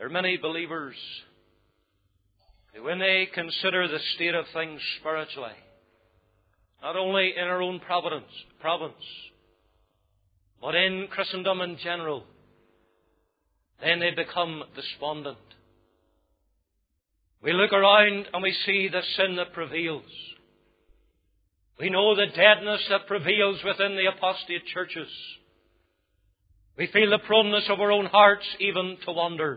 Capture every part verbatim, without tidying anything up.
There are many believers who, when they consider the state of things spiritually, not only in our own providence, province, but in Christendom in general, then they become despondent. We look around and we see the sin that prevails. We know the deadness that prevails within the apostate churches. We feel the proneness of our own hearts even to wander.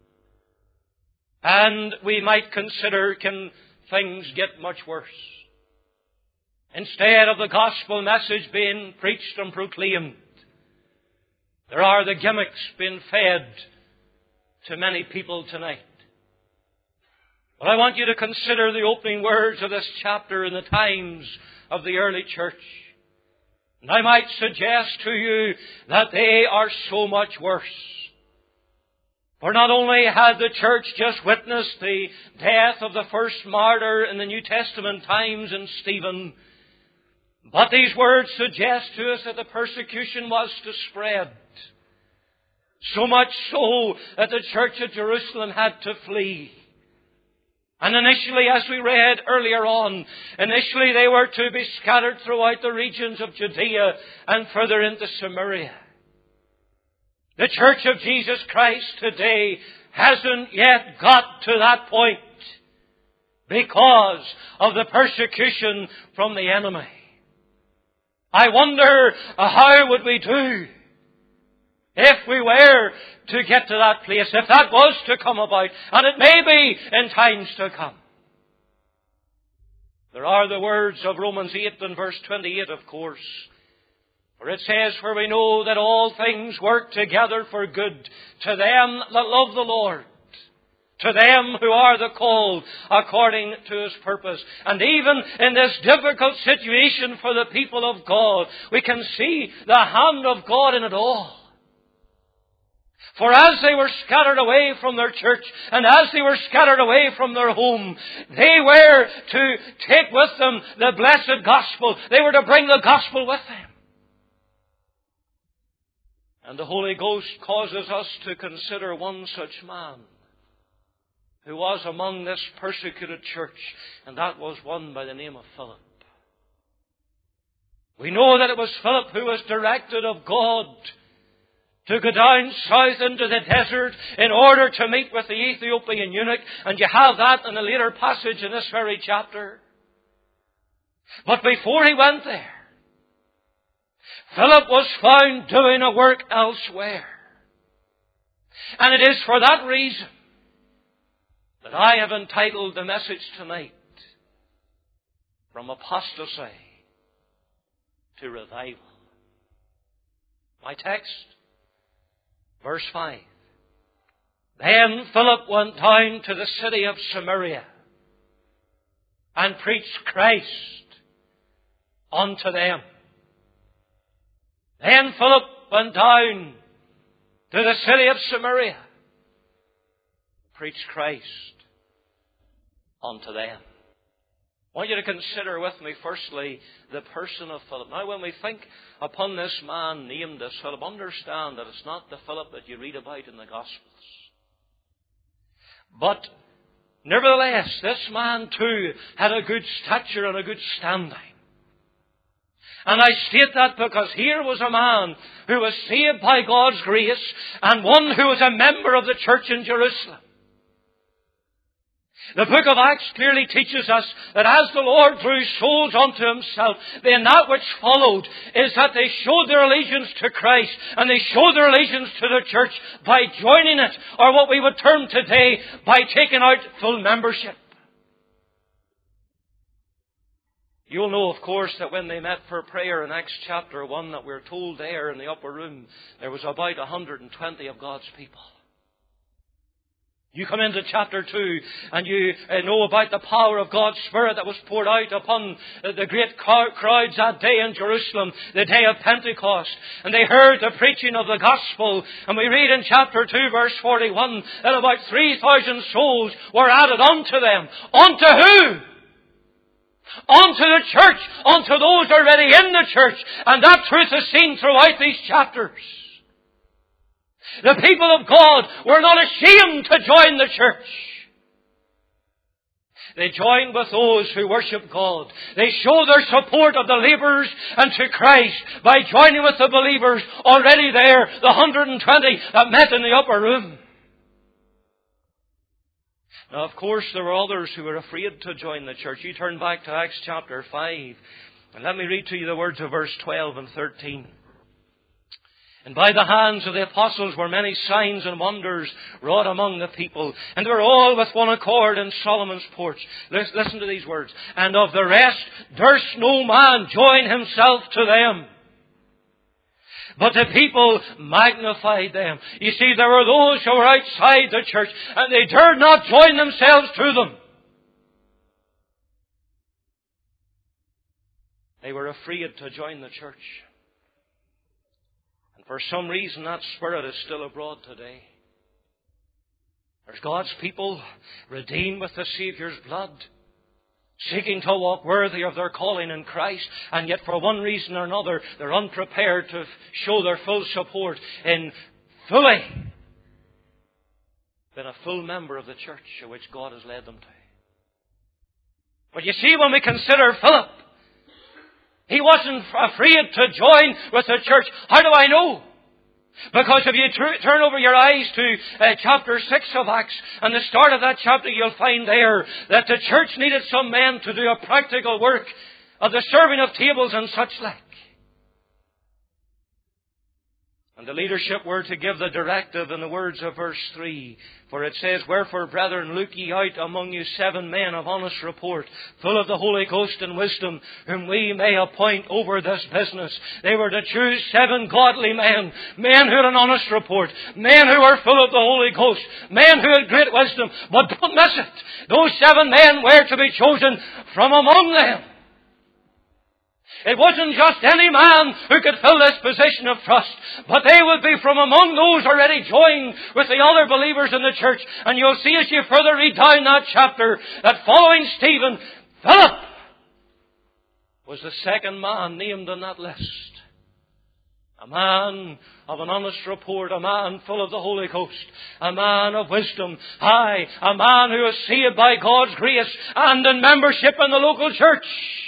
And we might consider, can things get much worse? Instead of the gospel message being preached and proclaimed, there are the gimmicks being fed to many people tonight. But I want you to consider the opening words of this chapter in the times of the early church. And I might suggest to you that they are so much worse. For not only had the church just witnessed the death of the first martyr in the New Testament times in Stephen, but these words suggest to us that the persecution was to spread. So much so that the church at Jerusalem had to flee. And initially, as we read earlier on, initially they were to be scattered throughout the regions of Judea and further into Samaria. The Church of Jesus Christ today hasn't yet got to that point because of the persecution from the enemy. I wonder how would we do if we were to get to that place, if that was to come about, and it may be in times to come. There are the words of Romans eight and verse twenty-eight, of course, where it says, "For we know that all things work together for good to them that love the Lord, to them who are the called according to His purpose." And even in this difficult situation for the people of God, we can see the hand of God in it all. For as they were scattered away from their church, and as they were scattered away from their home, they were to take with them the blessed gospel. They were to bring the gospel with them. And the Holy Ghost causes us to consider one such man who was among this persecuted church, and that was one by the name of Philip. We know that it was Philip who was directed of God to go down south into the desert in order to meet with the Ethiopian eunuch. And you have that in a later passage in this very chapter. But before he went there, Philip was found doing a work elsewhere. And it is for that reason that I have entitled the message tonight, "From Apostasy to Revival." My text, verse five. "Then Philip went down to the city of Samaria and preached Christ unto them." Then Philip went down to the city of Samaria, preached Christ unto them. I want you to consider with me, firstly, the person of Philip. Now, when we think upon this man named as Philip, understand that it's not the Philip that you read about in the Gospels. But, nevertheless, this man too had a good stature and a good standing. And I state that because here was a man who was saved by God's grace, and one who was a member of the church in Jerusalem. The book of Acts clearly teaches us that as the Lord drew souls unto Himself, then that which followed is that they showed their allegiance to Christ, and they showed their allegiance to the church by joining it, or what we would term today, by taking out full membership. You'll know, of course, that when they met for prayer in Acts chapter one, that we're told there in the upper room, there was about one hundred twenty of God's people. You come into chapter two and you know about the power of God's Spirit that was poured out upon the great crowds that day in Jerusalem, the day of Pentecost. And they heard the preaching of the gospel. And we read in chapter two, verse forty-one, that about three thousand souls were added unto them. Unto who? Unto the church. Unto those already in the church. And that truth is seen throughout these chapters. The people of God were not ashamed to join the church. They joined with those who worship God. They show their support of the labourers and to Christ by joining with the believers already there, the one hundred twenty that met in the upper room. Now, of course, there were others who were afraid to join the church. You turn back to Acts chapter five, and let me read to you the words of verse twelve and thirteen. And by the hands of the apostles were many signs and wonders wrought among the people. And they were all with one accord in Solomon's porch. Listen to these words. And of the rest durst no man join himself to them, but the people magnified them. You see, there were those who were outside the church, and they dared not join themselves to them. They were afraid to join the church. For some reason, that spirit is still abroad today. There's God's people, redeemed with the Saviour's blood, seeking to walk worthy of their calling in Christ, and yet for one reason or another, they're unprepared to show their full support in fully being a full member of the church to which God has led them to. But you see, when we consider Philip, he wasn't afraid to join with the church. How do I know? Because if you tr- turn over your eyes to uh, chapter six of Acts, and the start of that chapter, you'll find there that the church needed some men to do a practical work of the serving of tables and such like. And the leadership were to give the directive in the words of verse three. For it says, Wherefore, brethren, look ye out among you seven men of honest report, full of the Holy Ghost and wisdom, whom we may appoint over this business. They were to choose seven godly men, men who had an honest report, men who were full of the Holy Ghost, men who had great wisdom. But don't miss it. Those seven men were to be chosen from among them. It wasn't just any man who could fill this position of trust, but they would be from among those already joined with the other believers in the church. And you'll see as you further read down that chapter that following Stephen, Philip was the second man named on that list. A man of an honest report, a man full of the Holy Ghost, a man of wisdom, aye, a man who was saved by God's grace and in membership in the local church.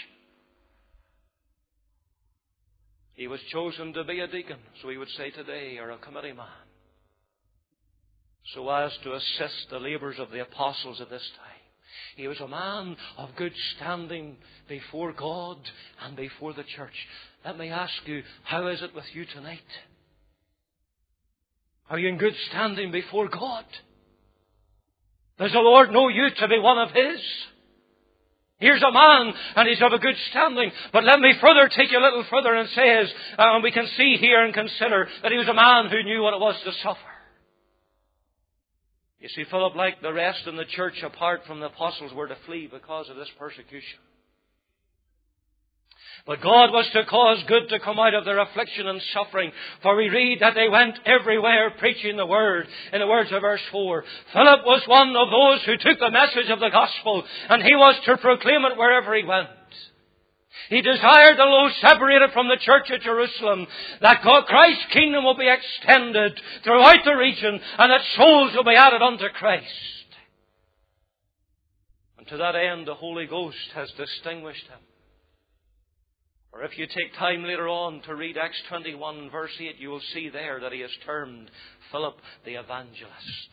He was chosen to be a deacon, so we would say today, or a committee man, so as to assist the labours of the apostles at this time. He was a man of good standing before God and before the church. Let me ask you, how is it with you tonight? Are you in good standing before God? Does the Lord know you to be one of His? Here's a man, and he's of a good standing. But let me further take you a little further and says, uh, and we can see here and consider that he was a man who knew what it was to suffer. You see, Philip, like the rest in the church, apart from the apostles, were to flee because of this persecution. But God was to cause good to come out of their affliction and suffering. For we read that they went everywhere preaching the Word. In the words of verse four, Philip was one of those who took the message of the gospel, and he was to proclaim it wherever he went. He desired, although separated from the church at Jerusalem, that God, Christ's kingdom will be extended throughout the region, and that souls will be added unto Christ. And to that end, the Holy Ghost has distinguished him. Or if you take time later on to read Acts twenty-one verse eight, you will see there that he is termed Philip the evangelist.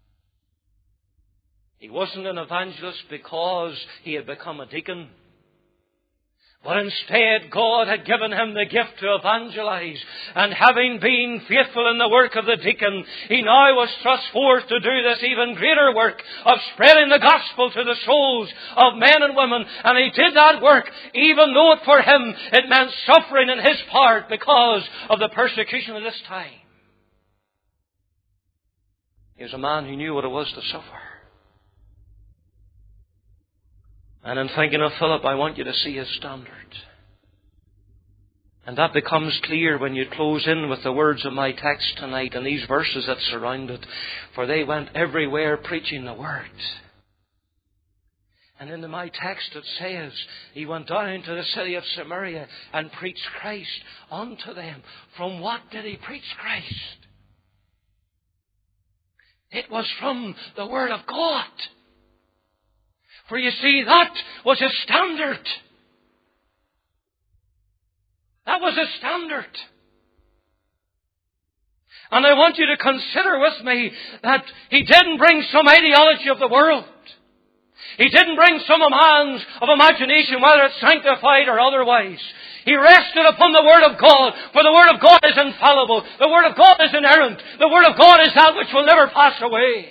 He wasn't an evangelist because he had become a deacon. But instead, God had given him the gift to evangelize. And having been faithful in the work of the deacon, he now was thrust forth to do this even greater work of spreading the gospel to the souls of men and women. And he did that work, even though for him it meant suffering in his part because of the persecution of this time. He was a man who knew what it was to suffer. And in thinking of Philip, I want you to see his standard. And that becomes clear when you close in with the words of my text tonight and these verses that surround it. For they went everywhere preaching the Word. And in my text it says, he went down to the city of Samaria and preached Christ unto them. From what did he preach Christ? It was from the Word of God. For you see, that was his standard. That was his standard. And I want you to consider with me that he didn't bring some ideology of the world. He didn't bring some demands of imagination, whether it's sanctified or otherwise. He rested upon the Word of God, for the Word of God is infallible. The Word of God is inerrant. The Word of God is that which will never pass away.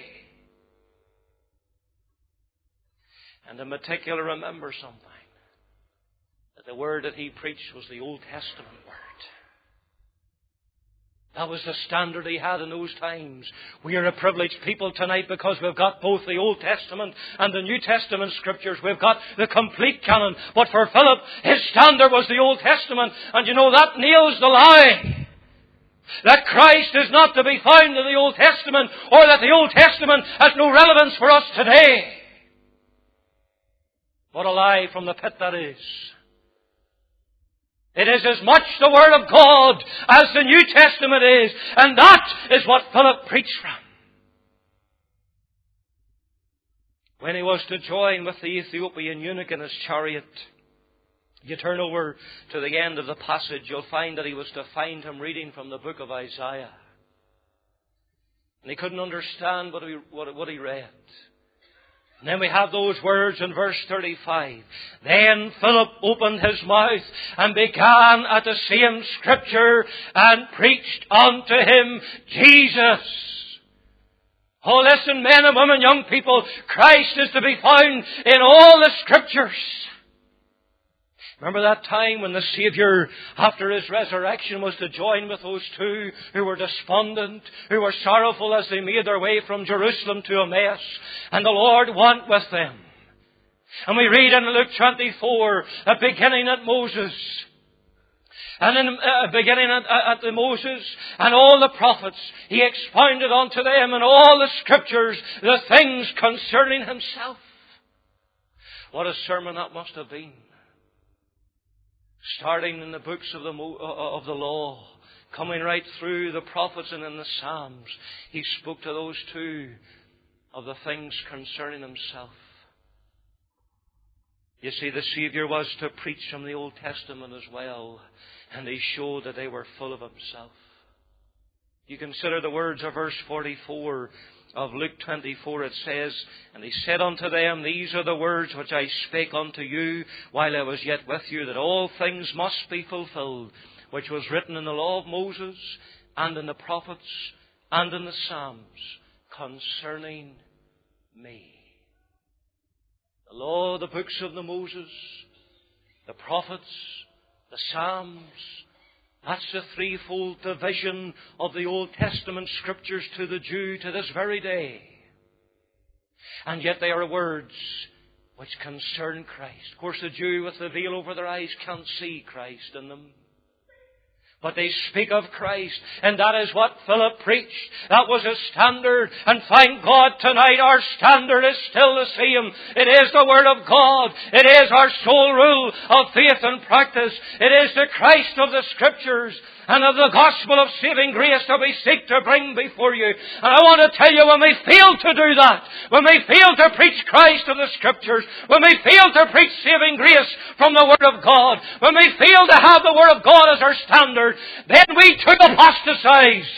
And in particular, remember something. That the Word that he preached was the Old Testament Word. That was the standard he had in those times. We are a privileged people tonight because we've got both the Old Testament and the New Testament Scriptures. We've got the complete canon. But for Philip, his standard was the Old Testament. And you know, that nails the lie. That Christ is not to be found in the Old Testament, or that the Old Testament has no relevance for us today. What a lie from the pit that is. It is as much the Word of God as the New Testament is. And that is what Philip preached from. When he was to join with the Ethiopian eunuch in his chariot, you turn over to the end of the passage, you'll find that he was to find him reading from the book of Isaiah. And he couldn't understand what he, what, what he read. And then we have those words in verse thirty-five. Then Philip opened his mouth and began at the same Scripture and preached unto him Jesus. Oh, listen, men and women, young people, Christ is to be found in all the Scriptures. Remember that time when the Saviour, after His resurrection, was to join with those two who were despondent, who were sorrowful as they made their way from Jerusalem to Emmaus, and the Lord went with them. And we read in Luke twenty-four, uh, beginning at Moses, and in, uh, beginning at, uh, at the Moses and all the prophets, He expounded unto them in all the Scriptures the things concerning Himself. What a sermon that must have been. Starting in the books of the, of the law, coming right through the prophets and in the Psalms, He spoke to those two of the things concerning Himself. You see, the Saviour was to preach from the Old Testament as well, and He showed that they were full of Himself. You consider the words of verse forty-four of Luke twenty-four. It says, And He said unto them, These are the words which I spake unto you while I was yet with you, that all things must be fulfilled, which was written in the law of Moses, and in the prophets, and in the Psalms, concerning me. The law, the books of the Moses, the prophets, the Psalms, that's the threefold division of the Old Testament Scriptures to the Jew to this very day. And yet they are words which concern Christ. Of course, the Jew with the veil over their eyes can't see Christ in them. But they speak of Christ, and that is what Philip preached. That was his standard. And thank God tonight our standard is still the same. It is the Word of God. It is our sole rule of faith and practice. It is the Christ of the Scriptures and of the gospel of saving grace that we seek to bring before you. And I want to tell you, when we fail to do that, when we fail to preach Christ of the Scriptures, when we fail to preach saving grace from the Word of God, when we fail to have the Word of God as our standard, then we too apostatize.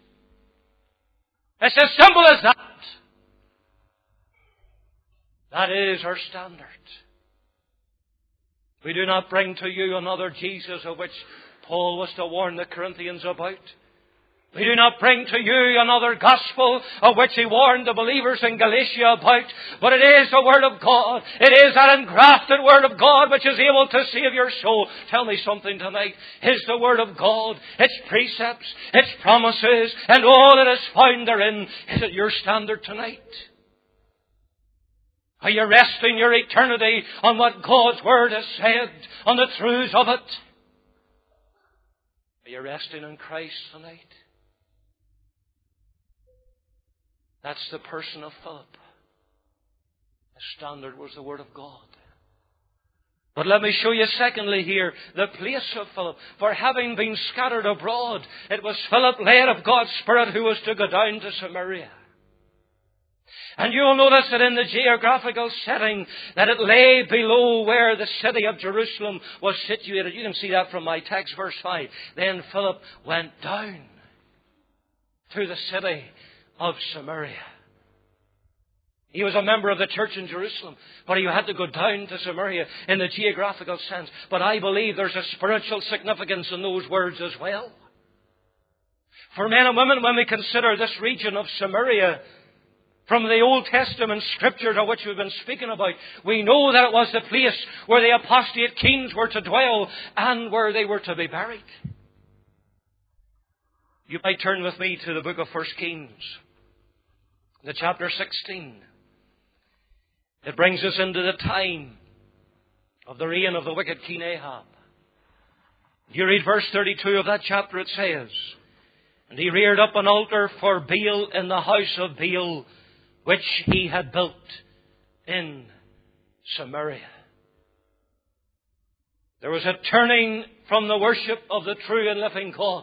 It's as simple as that. That is our standard. We do not bring to you another Jesus of which Paul was to warn the Corinthians about. We do not bring to you another gospel of which he warned the believers in Galatia about. But it is the Word of God. It is that engrafted Word of God which is able to save your soul. Tell me something tonight. Is the Word of God, its precepts, its promises, and all that is found therein, is it your standard tonight? Are you resting your eternity on what God's Word has said, on the truths of it? Are you resting in Christ tonight? That's the person of Philip. The standard was the Word of God. But let me show you secondly here the place of Philip. For having been scattered abroad, it was Philip, led of God's Spirit, who was to go down to Samaria. And you'll notice that in the geographical setting that it lay below where the city of Jerusalem was situated. You can see that from my text, verse five. Then Philip went down to the city of Samaria. He was a member of the church in Jerusalem, but he had to go down to Samaria in the geographical sense. But I believe there's a spiritual significance in those words as well. For men and women, when we consider this region of Samaria, from the Old Testament scriptures of which we've been speaking about, we know that it was the place where the apostate kings were to dwell and where they were to be buried. You might turn with me to the book of First Kings, the chapter sixteen. It brings us into the time of the reign of the wicked King Ahab. You read verse thirty-two of that chapter, it says, "And he reared up an altar for Baal in the house of Baal, which he had built in Samaria." There was a turning from the worship of the true and living God.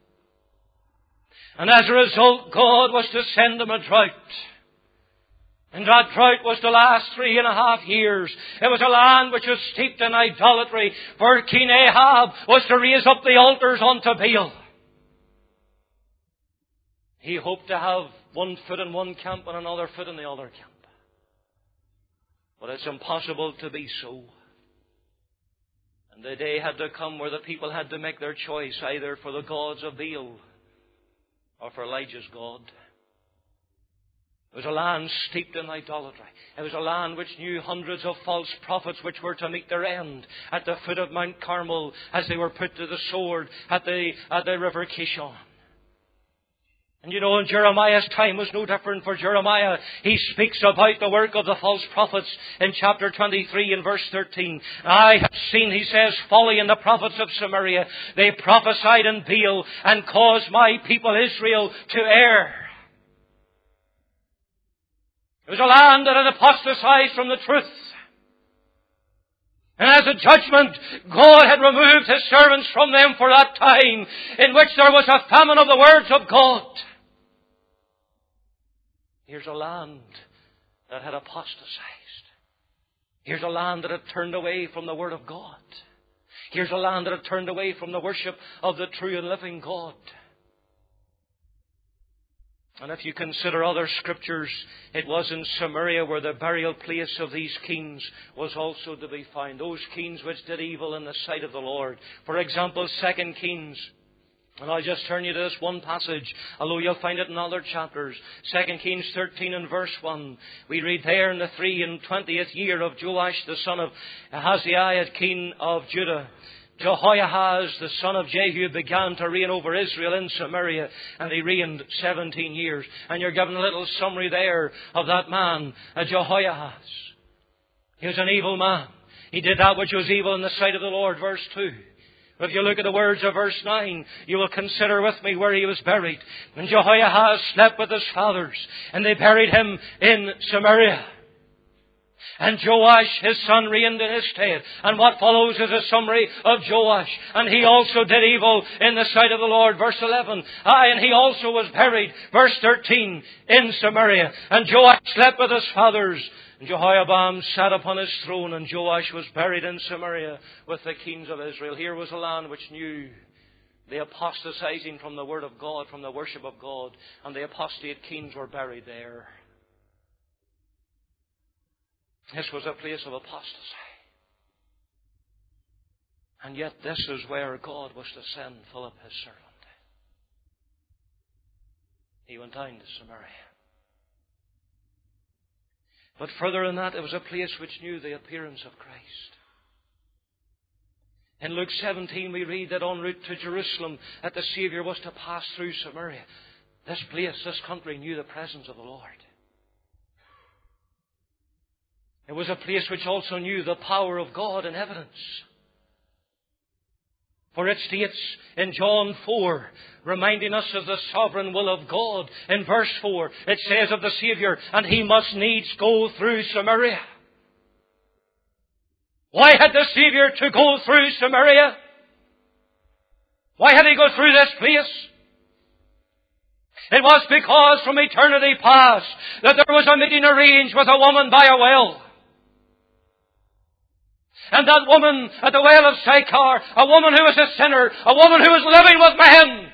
And as a result, God was to send them a drought. And that drought was to last three and a half years. It was a land which was steeped in idolatry, for King Ahab was to raise up the altars unto Baal. He hoped to have one foot in one camp and another foot in the other camp. But it's impossible to be so. And the day had to come where the people had to make their choice, either for the gods of Baal or for Elijah's God. It was a land steeped in idolatry. It was a land which knew hundreds of false prophets which were to meet their end at the foot of Mount Carmel as they were put to the sword at the, at the river Kishon. And you know, in Jeremiah's time was no different. For Jeremiah, he speaks about the work of the false prophets in chapter twenty-three and verse thirteen. "I have seen," he says, "folly in the prophets of Samaria. They prophesied in Baal and caused my people Israel to err." It was a land that had apostatized from the truth. And as a judgment, God had removed His servants from them for that time in which there was a famine of the words of God. Here's a land that had apostatized. Here's a land that had turned away from the Word of God. Here's a land that had turned away from the worship of the true and living God. And if you consider other scriptures, it was in Samaria where the burial place of these kings was also to be found. Those kings which did evil in the sight of the Lord. For example, Second Kings. And I'll just turn you to this one passage, although you'll find it in other chapters. Second Kings thirteen and verse one. We read there, "In the three and twentieth year of Joash the son of Ahaziah, king of Judah, Jehoahaz the son of Jehu began to reign over Israel in Samaria, and he reigned seventeen years. And you're given a little summary there of that man, Jehoahaz. He was an evil man. He did that which was evil in the sight of the Lord, verse two. But if you look at the words of verse nine, you will consider with me where he was buried. And Jehoahaz slept with his fathers, and they buried him in Samaria. And Joash, his son, reigned in his stead. And what follows is a summary of Joash. And he also did evil in the sight of the Lord. Verse eleven. Aye, and he also was buried. Verse thirteen. In Samaria. And Joash slept with his fathers. And Jehoiabam sat upon his throne. And Joash was buried in Samaria with the kings of Israel. Here was a land which knew the apostatizing from the Word of God, from the worship of God. And the apostate kings were buried there. This was a place of apostasy. And yet this is where God was to send Philip, his servant. He went down to Samaria. But further than that, it was a place which knew the appearance of Christ. In Luke seventeen we read that en route to Jerusalem that the Saviour was to pass through Samaria. This place, this country knew the presence of the Lord. It was a place which also knew the power of God in evidence. For it states in John four, reminding us of the sovereign will of God. In verse four, it says of the Saviour, and he must needs go through Samaria. Why had the Saviour to go through Samaria? Why had he go through this place? It was because from eternity past that there was a meeting arranged with a woman by a well. And that woman at the well of Sychar, a woman who was a sinner, a woman who was living with men.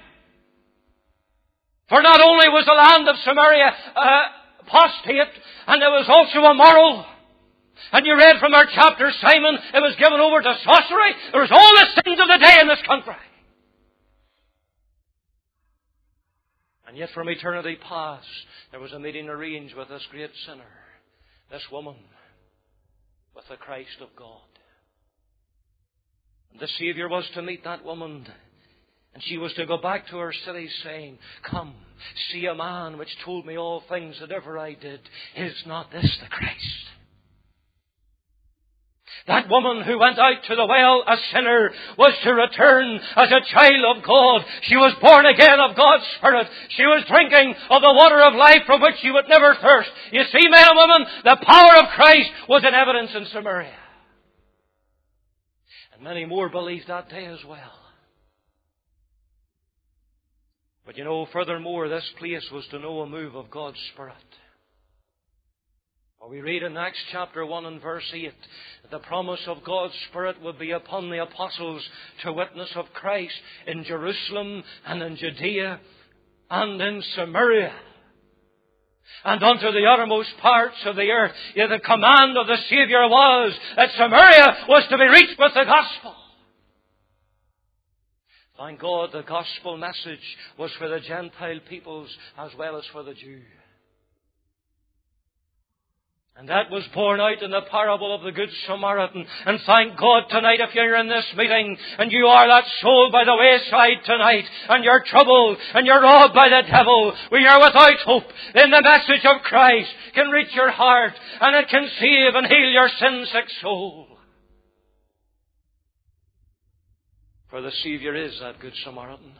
For not only was the land of Samaria uh, apostate, and it was also immoral. And you read from our chapter, Simon, it was given over to sorcery. There was all the sins of the day in this country. And yet from eternity past, there was a meeting arranged with this great sinner, this woman, with the Christ of God. And the Saviour was to meet that woman, and she was to go back to her city saying, "Come, see a man which told me all things that ever I did. Is not this the Christ?" That woman who went out to the well a sinner was to return as a child of God. She was born again of God's Spirit. She was drinking of the water of life from which she would never thirst. You see, men and women, the power of Christ was in evidence in Samaria. And many more believed that day as well. But you know, furthermore, this place was to know a move of God's Spirit. Well, we read in Acts chapter one and verse eight that the promise of God's Spirit would be upon the apostles to witness of Christ in Jerusalem and in Judea and in Samaria and unto the uttermost parts of the earth. Yet the command of the Saviour was that Samaria was to be reached with the gospel. Thank God the gospel message was for the Gentile peoples as well as for the Jew. And that was borne out in the parable of the Good Samaritan. And thank God tonight if you're in this meeting and you are that soul by the wayside tonight and you're troubled and you're robbed by the devil, when you're without hope, then the message of Christ can reach your heart and it can save and heal your sin-sick soul. For the Saviour is that Good Samaritan.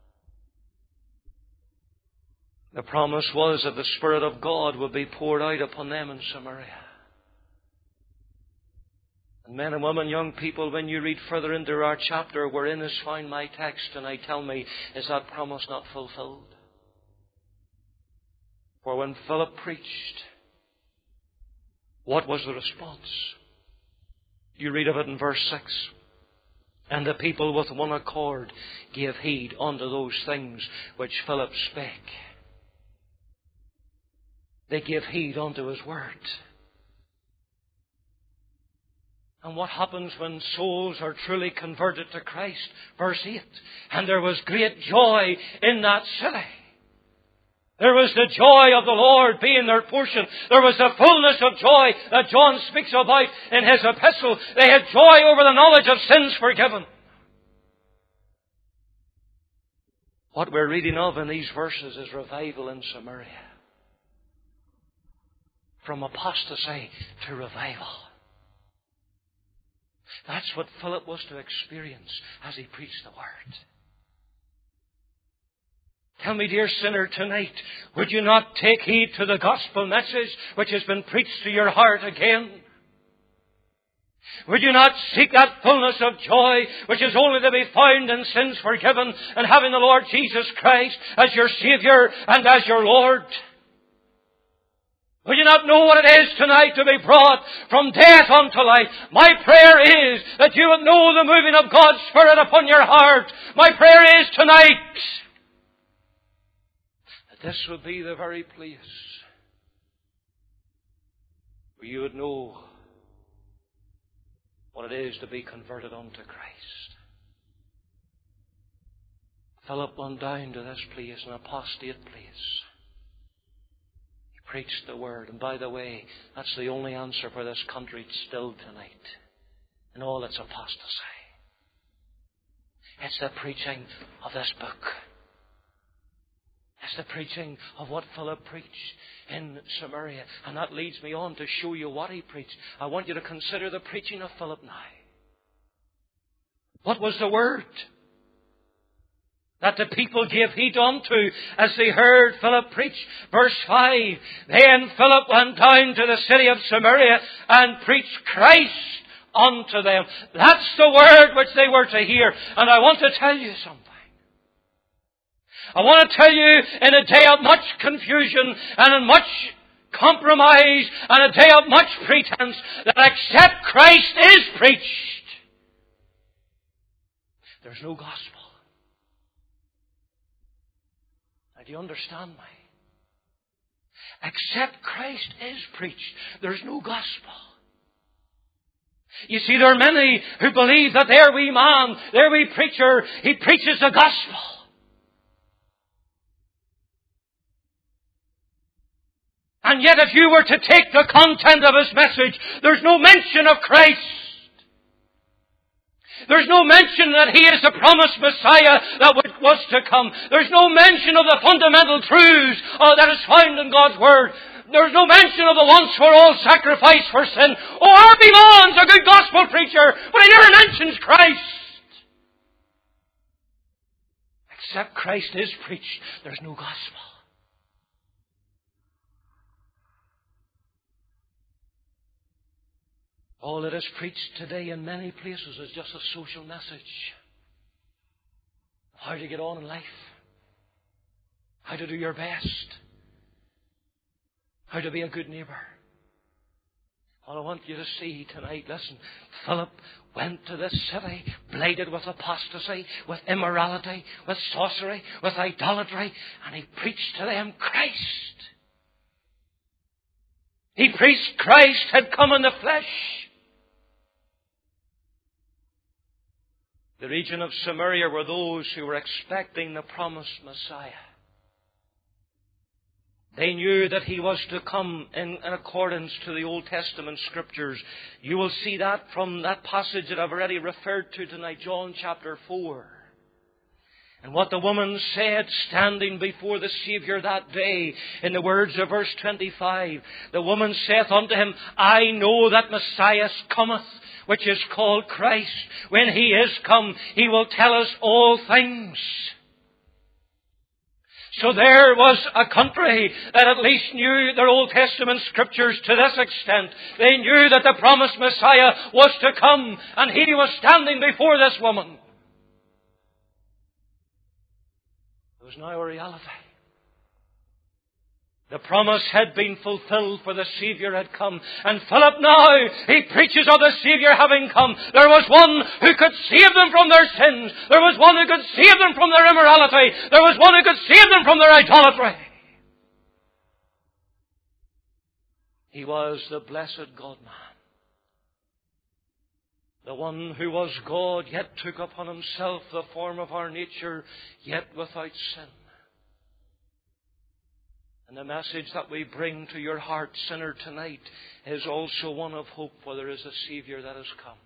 The promise was that the Spirit of God would be poured out upon them in Samaria. And men and women, young people, when you read further into our chapter wherein is found my text, and I tell me, is that promise not fulfilled? For when Philip preached, what was the response? You read of it in verse six. And the people with one accord gave heed unto those things which Philip spake. They gave heed unto his word. And what happens when souls are truly converted to Christ? Verse eight. And there was great joy in that city. There was the joy of the Lord being their portion. There was the fullness of joy that John speaks about in his epistle. They had joy over the knowledge of sins forgiven. What we're reading of in these verses is revival in Samaria. From apostasy to revival. That's what Philip was to experience as he preached the word. Tell me, dear sinner, tonight, would you not take heed to the gospel message which has been preached to your heart again? Would you not seek that fullness of joy which is only to be found in sins forgiven and having the Lord Jesus Christ as your Saviour and as your Lord? Will you not know what it is tonight to be brought from death unto life? My prayer is that you would know the moving of God's Spirit upon your heart. My prayer is tonight that this would be the very place where you would know what it is to be converted unto Christ. Philip went down to this place, an apostate place. Preached the word. And by the way, that's the only answer for this country still tonight, in all its apostasy. It's the preaching of this book. It's the preaching of what Philip preached in Samaria. And that leads me on to show you what he preached. I want you to consider the preaching of Philip now. What was the word that the people gave heed unto as they heard Philip preach? Verse five. Then Philip went down to the city of Samaria and preached Christ unto them. That's the word which they were to hear. And I want to tell you something. I want to tell you, in a day of much confusion and in much compromise and a day of much pretense, that except Christ is preached, there's no gospel. Now, do you understand me? Except Christ is preached, there's no gospel. You see, there are many who believe that their wee man, their wee preacher, he preaches the gospel. And yet if you were to take the content of his message, there's no mention of Christ. There's no mention that He is the promised Messiah that was to come. There's no mention of the fundamental truths uh, that is found in God's Word. There's no mention of the once-for-all sacrifice for sin. Oh, Arby Vaughan's a good gospel preacher, but he never mentions Christ. Except Christ is preached, there's no gospel. All that is preached today in many places is just a social message. How to get on in life. How to do your best. How to be a good neighbour. All I want you to see tonight, listen, Philip went to this city, blighted with apostasy, with immorality, with sorcery, with idolatry, and he preached to them Christ. He preached Christ had come in the flesh. The region of Samaria were those who were expecting the promised Messiah. They knew that He was to come in, in accordance to the Old Testament Scriptures. You will see that from that passage that I've already referred to tonight, John chapter four. And what the woman said standing before the Saviour that day, in the words of verse twenty-five, the woman saith unto Him, I know that Messiah cometh, which is called Christ. When He is come, He will tell us all things. So there was a country that at least knew their Old Testament Scriptures to this extent. They knew that the promised Messiah was to come, and He was standing before this woman. It was now a reality. The promise had been fulfilled, for the Saviour had come. And Philip now, he preaches of the Saviour having come. There was one who could save them from their sins. There was one who could save them from their immorality. There was one who could save them from their idolatry. He was the blessed God-man. The one who was God, yet took upon Himself the form of our nature, yet without sin. And the message that we bring to your heart, sinner, tonight is also one of hope, for there is a Saviour that has come.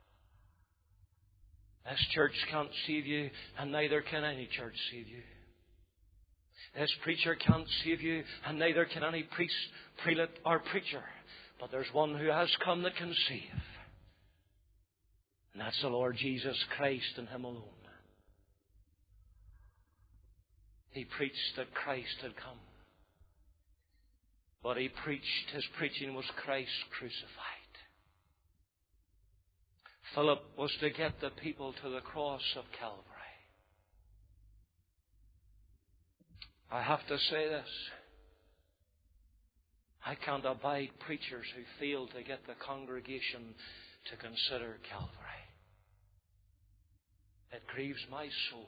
This church can't save you, and neither can any church save you. This preacher can't save you, and neither can any priest, prelate, or preacher. But there's one who has come that can save. And that's the Lord Jesus Christ, and Him alone. He preached that Christ had come. But He preached, His preaching was Christ crucified. Philip was to get the people to the cross of Calvary. I have to say this. I can't abide preachers who fail to get the congregation to consider Calvary. It grieves my soul.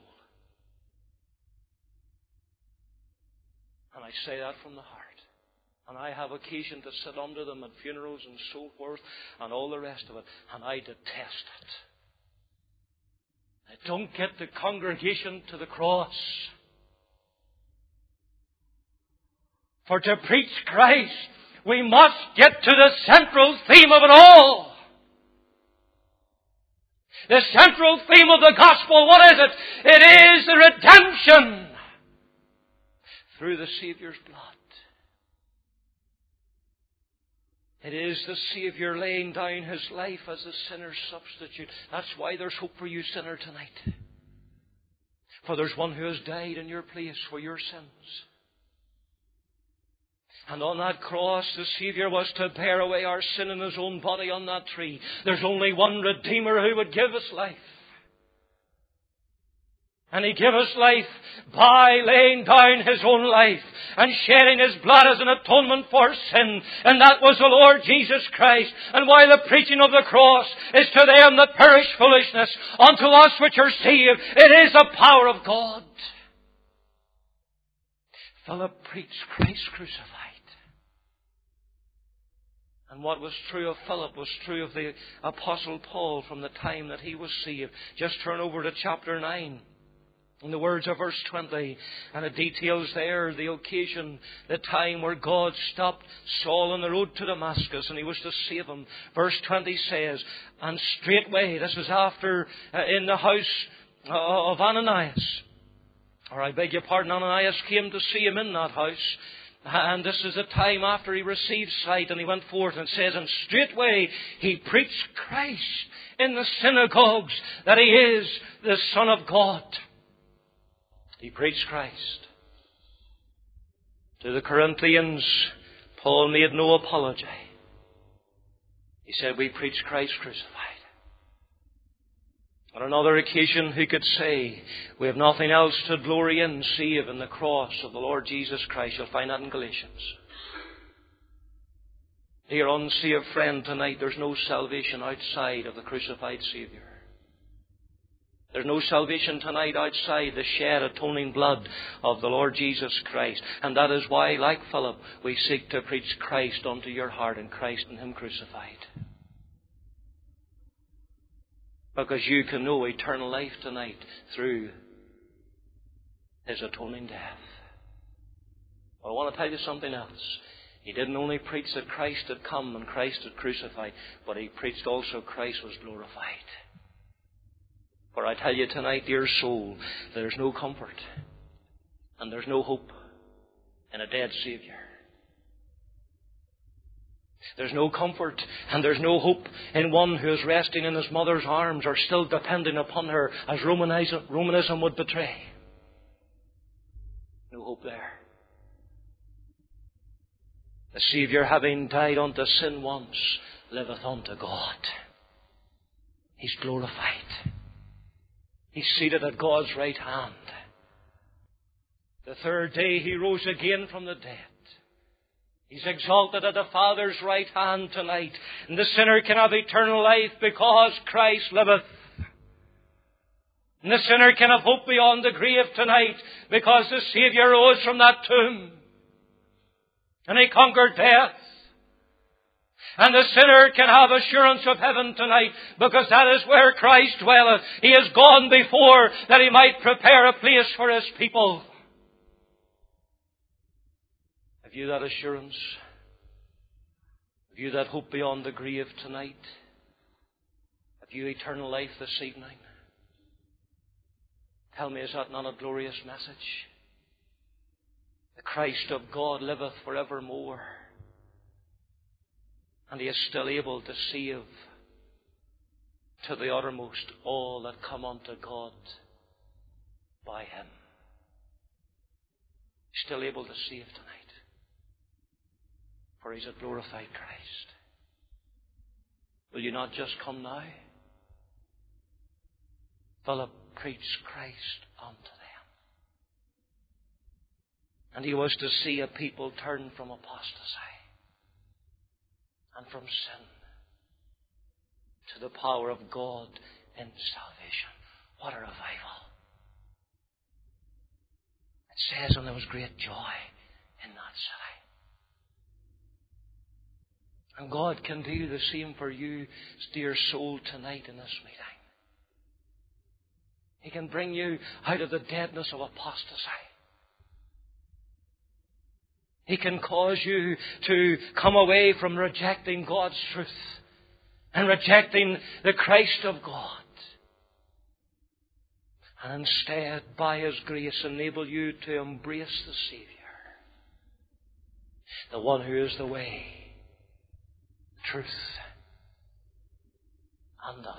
And I say that from the heart. And I have occasion to sit under them at funerals and so forth and all the rest of it. And I detest it. I don't get the congregation to the cross. For to preach Christ, we must get to the central theme of it all. The central theme of the gospel, what is it? It is the redemption through the Saviour's blood. It is the Saviour laying down His life as a sinner's substitute. That's why there's hope for you, sinner, tonight. For there's one who has died in your place for your sins. And on that cross, the Saviour was to bear away our sin in His own body on that tree. There's only one Redeemer who would give His life. And He gave us life by laying down His own life and shedding His blood as an atonement for sin. And that was the Lord Jesus Christ. And while the preaching of the cross is to them that perish foolishness, unto us which are saved, it is the power of God. Philip preached Christ crucified. And what was true of Philip was true of the Apostle Paul from the time that he was saved. Just turn over to chapter nine. In the words of verse twenty, and it details there the occasion, the time where God stopped Saul on the road to Damascus and He was to save him. Verse twenty says, and straightway, this was after, uh, in the house uh, of Ananias, or I beg your pardon, Ananias came to see him in that house. And this is the time after he received sight, and he went forth and says, and straightway he preached Christ in the synagogues, that He is the Son of God. He preached Christ. To the Corinthians, Paul made no apology. He said, we preach Christ crucified. On another occasion, who could say, we have nothing else to glory in save in the cross of the Lord Jesus Christ? You'll find that in Galatians. Dear unsaved friend, tonight there's no salvation outside of the crucified Saviour. There's no salvation tonight outside the shed atoning blood of the Lord Jesus Christ. And that is why, like Philip, we seek to preach Christ unto your heart, and Christ and Him crucified. Because you can know eternal life tonight through His atoning death. Well, I want to tell you something else. He didn't only preach that Christ had come and Christ had crucified, but He preached also Christ was glorified. For I tell you tonight, dear soul, there's no comfort and there's no hope in a dead Saviour. There's no comfort and there's no hope in one who is resting in his mother's arms or still depending upon her, as Romanism, Romanism would betray. No hope there. The Saviour, having died unto sin once, liveth unto God. He's glorified. He's seated at God's right hand. The third day He rose again from the dead. He's exalted at the Father's right hand tonight. And the sinner can have eternal life because Christ liveth. And the sinner can have hope beyond the grave tonight because the Saviour rose from that tomb. And He conquered death. And the sinner can have assurance of heaven tonight because that is where Christ dwelleth. He has gone before that He might prepare a place for His people. Have you that assurance? Have you that hope beyond the grave tonight? Have you eternal life this evening? Tell me, is that not a glorious message? The Christ of God liveth forevermore. And He is still able to save to the uttermost all that come unto God by Him. He's still able to save tonight. For He's a glorified Christ. Will you not just come now? Philip preached Christ unto them. And he was to see a people turn from apostasy and from sin to the power of God in salvation. What a revival. It says, and there was great joy in that city. And God can do the same for you, dear soul, tonight in this meeting. He can bring you out of the deadness of apostasy. He can cause you to come away from rejecting God's truth and rejecting the Christ of God. And instead, by His grace, enable you to embrace the Saviour. The one who is the way, the truth, and the life.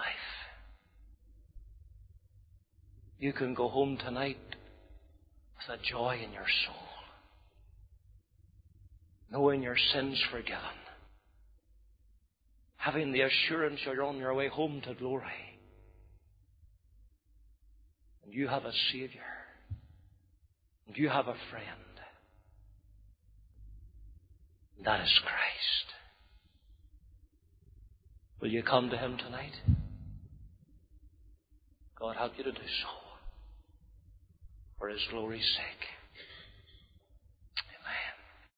You can go home tonight with a joy in your soul, knowing your sins forgiven, having the assurance you're on your way home to glory. And you have a Savior. And you have a friend. And that is Christ. Will you come to Him tonight? God help you to do so. For His glory's sake.